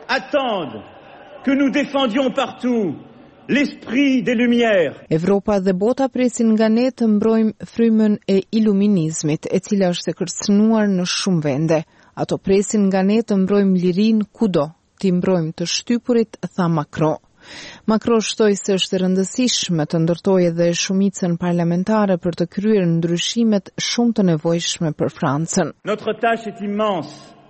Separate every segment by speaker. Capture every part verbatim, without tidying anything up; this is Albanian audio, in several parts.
Speaker 1: attendent que nous défendions partout l'esprit des Lumières.
Speaker 2: Evropa dhe bota presin nga ne të mbrojmë frymën e iluminizmit, e cila është e kërcënuar në shumë vende. Ato presin nga ne të mbrojmë lirinë kudo, të mbrojmë të shtypurit, tha Macron. Macron shtoi se është e rëndësishme të ndërtojë edhe shumicën parlamentare për të kryer ndryshimet shumë të nevojshme për Francën.
Speaker 1: Notre tâche est immense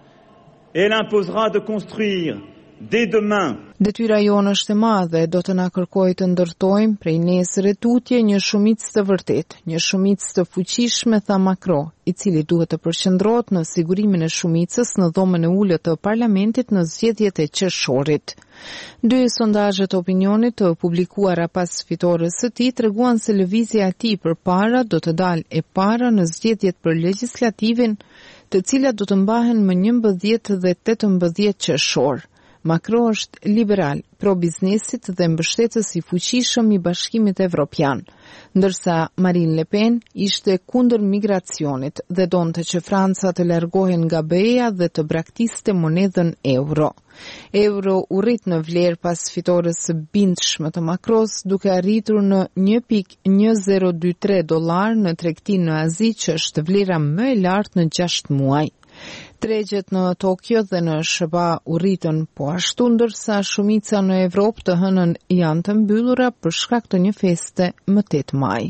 Speaker 1: et elle imposera de construire dès demain.
Speaker 2: Detyra jonë është e madhe, do të na kërkojë të ndërtojmë prej nesër e tutje një shumicë të vërtetë, një shumicë të fuqishme, tha Macron, i cili duhet të përqendrohet në sigurimin e shumicës në dhomën e ulët të parlamentit në zgjedhjet e qershorit. Dy sondazhe të opinionit të publikuara pas fitores së tij treguan se lëvizja e tij përpara do të dalë e para në zgjedhjet për legjislativin, të cilat do të mbahen më njëmbëdhjetë dhe tetëmbëdhjetë qershor. Macron është liberal, pro-biznesit dhe mbështetës i fuqishëm i Bashkimit Evropian, ndërsa Marine Le Pen ishte kundër migracionit dhe donte që Franca të largohen nga B E-ja dhe të braktiste monedhën euro. Euro u rrit në vlerë pas fitores së bindshme të Macros, duke arritur në një pikë një zero dy tre dollar në tregtinë në Azi, që është vlera më e lartë në gjashtë muaj. Tregjet në Tokyo dhe në S B A u rritën po ashtu, ndërsa shumica në Evropë të hënën janë të mbyllura për shkak të një feste më tetë maj.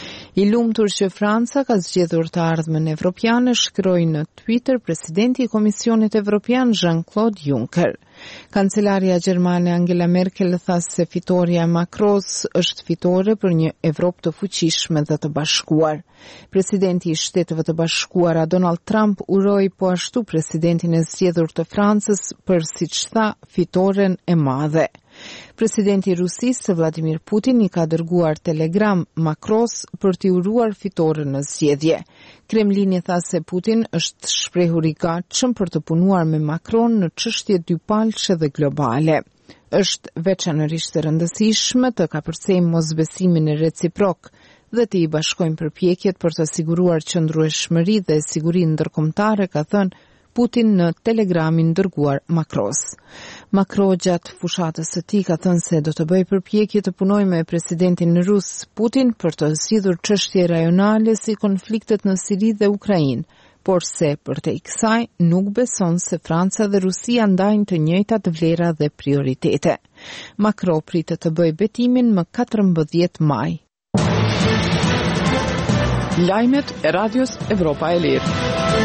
Speaker 2: I lumtur që Franca ka zgjedhur të ardhmen evropiane, shkroi në Twitter presidenti i Komisionit Evropian Jean-Claude Juncker. Kancelaria gjermane Angela Merkel tha se fitoria e Macros është fitore për një Evropë të fuqishme dhe të bashkuar. Presidenti i Shteteve të Bashkuara Donald Trump uroi po ashtu presidentin e zgjedhur të Francës për, siç tha, fitoren e madhe. Presidenti i Rusisë Vladimir Putin i ka dërguar telegram Macros për t'i uruar fitoren në zgjedhje. Kremlini tha se Putin është shprehur i gatshëm për të punuar me Macron në çështje dypalçe dhe globale. Është veçanërisht e rëndësishme të kapërcejmë mosbesimin e reciprok dhe të i bashkojmë përpjekjet për të siguruar qëndrueshmëri dhe siguri ndërkombëtare, ka thënë Putin në telegramin dërguar Macros. Macron gjatë fushatës së tij ka thënë se do të bëjë përpjekje të punojë me presidentin rus Putin për të zgjidhur çështje rajonale si konfliktet në Siri dhe Ukrainë, por se përtej kësaj nuk beson se Franca dhe Rusia ndajnë të njëjtat vlera dhe prioritete. Macron pritet të bëjë betimin më katërmbëdhjetë maj.
Speaker 3: Lajmet e Radios Evropa e Lirë.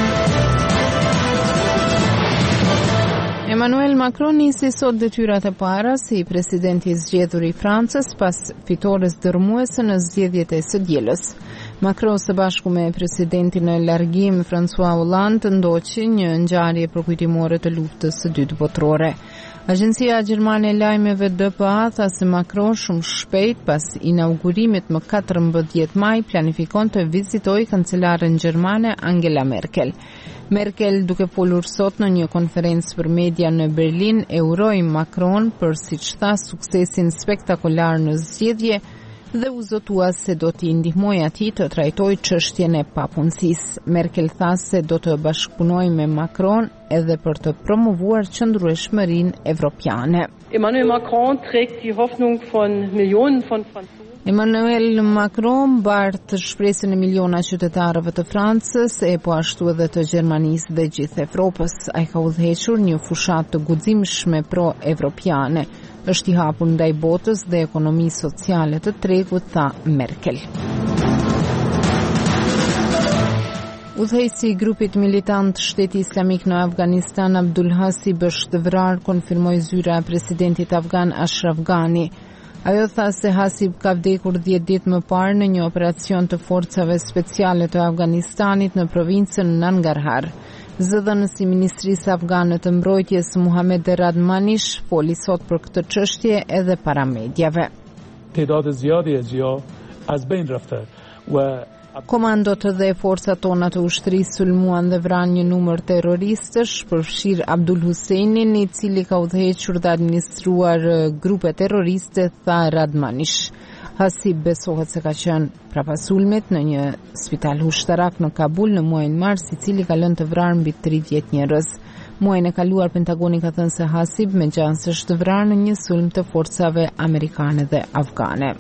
Speaker 2: Emmanuel Macron nisi sot detyrat e para si presidenti i zgjedhur i Francës pas fitores dërmuese në zgjedhjet e së dielës. Macron së bashku me presidentin në largim François Hollande ndoqi një ngjarje përkujtimore të luftës së dytë botërore. Agjencia gjermane e lajmeve D P A tha se Macron shumë shpejt pas inaugurimit më katërmbëdhjetë maj planifikon të vizitojë kancelaren gjermane Angela Merkel. Merkel, duke folur sot në një konferencë për media në Berlin, e uroi Macron për, siç tha, suksesin spektakolar në zgjedhje dhe u zotua se do t'i ndihmojë atij të trajtojë çështjen e papunësisë. Merkel tha se do të bashkëpunojë me Macron edhe për të promovuar qëndrueshmërinë evropiane.
Speaker 4: Emmanuel Macron trägt die Hoffnung von Millionen von Franzosen.
Speaker 2: Emmanuel Macron bart shpresën e miliona qytetarëve të Francës e po ashtu edhe të Gjermanisë dhe gjithë Evropës. Ai ka udhëhequr një fushatë të guximshme pro-evropiane. Është i hapur ndaj botës dhe ekonomisë sociale të tregut, tha Merkel. Udhëheqësi i grupit militant Shteti Islamik në Afganistan, Abdul Hasib, është vrarë, konfirmoi zyra e presidentit afgan Ashraf Ghani. Ajo tha se Hasib ka vdekur dhjetë ditë më parë në një operacion të forcave speciale të Afganistanit në provincën Nangarhar. Zëdhënësi i Ministrisë Afgane të Mbrojtjes Muhammed Radmanish foli sot për këtë çështje edhe para mediave.
Speaker 5: تعداد زیادی از جا از بین رفته و
Speaker 2: Komandot dhe forcat tona të ushtrisë sulmuan dhe vranë një numër terroristësh, përfshirë Abdul Husseinin, i cili ka udhëhequr dhe administruar grupe terroriste, tha Radmanish. Hasib besohet se ka qenë prapasulmet në një spital ushtarak në Kabul në muajin mars, i cili ka lënë të vrarë mbi tridhjetë njerëz. Muajin e kaluar Pentagoni ka thënë se Hasib megjithëse është vrarë në një sulm të forcave amerikane dhe afgane.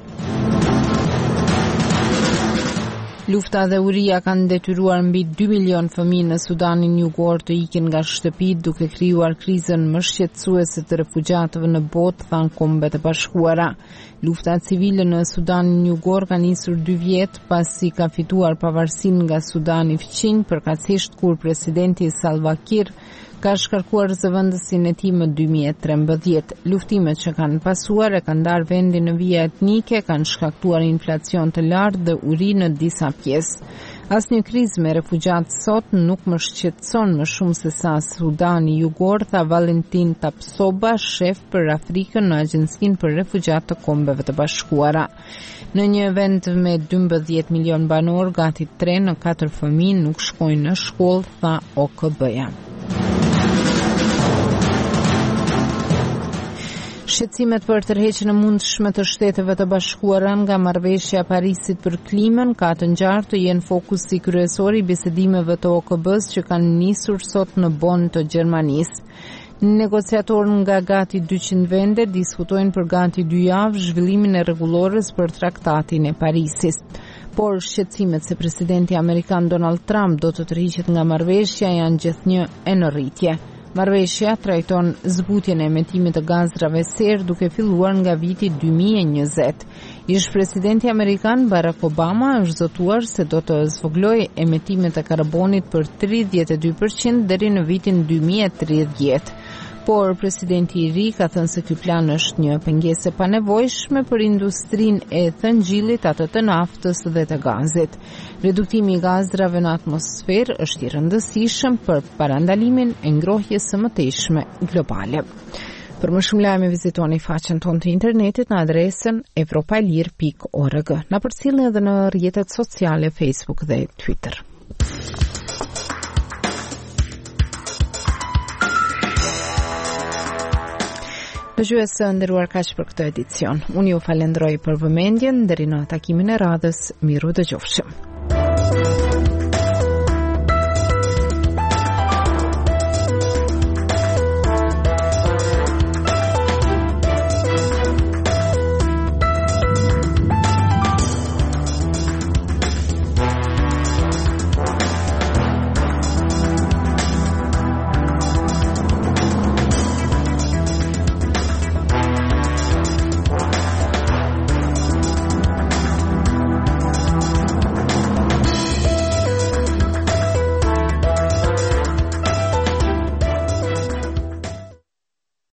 Speaker 2: Lufta dhe uria kanë detyruar mbi dy milion fëmijë në Sudanin Jugor të ikin nga shtëpitë duke krijuar krizën më shqetësuese të refugjatëve në botë, thanë Kombet e Bashkuara. Lufta civile në Sudanin Jugor ka nisur dy vjet pasi ka fituar pavarësinë nga Sudani i Fqinj, përkatësisht kur presidenti Salva Kiir ka shkarkuar zëvendësin e tij më dy mijë e trembëdhjetë. Luftimet që kanë pasuar e kanë ndarë vendin në vija etnike, kanë shkaktuar inflacion të lartë dhe uri në disa pjesë. Asnjë krizë me refugjatë sot nuk më shqetëson më shumë se sa Sudani Jugor, tha Valentin Tapsoba, shef për Afrikën në Agjencinë për Refugjatë të Kombeve të Bashkuara. Në një vend me dymbëdhjetë milion banor, gati tre në katër fëmijë nuk shkojnë në shkollë, tha O K B-ja. Shqetësimet për tërheqjen e mundshme të Shteteve të Bashkuara nga marrëveshja e Parisit për klimën ka të ngjarë të jenë fokusi kryesor i bisedimeve të O K B-s që kanë nisur sot në Bonn të Gjermanisë. Negociatorë nga gati dyqind vende diskutojnë për gati dy javë zhvillimin e rregullores për traktatin e Parisit. Por shqetësimet se presidenti amerikan Donald Trump do të tërhiqet nga marrëveshja janë gjithnjë e në rritje. Marrëveshja trajton zbutjen e emetimit të gazrave serë duke filluar nga viti dy mijë e njëzet. Ish presidenti amerikan Barack Obama është zotuar se do të zvogëlojë emetimet e karbonit për tridhjetë e dy përqind deri në vitin dy mijë e tridhjetë. Por presidenti i ri ka thënë se ky plan është një pengesë e panevojshme për industrinë e thëngjillit, atë të naftës dhe të gazit. Reduktimi i gazrave në atmosferë është i rëndësishëm për parandalimin e ngrohjes së mëtejshme globale. Për më shumë lajme vizitoni faqen tonë të internetit në adresën evropailir pikë org. Na përcjellni edhe në rrjetet sociale Facebook dhe Twitter. Dëgjues nderuar, kaq për këtë edicion. Unë ju falenderoj për vëmendjen, deri në takimin e radhës, miru dëgjofshim.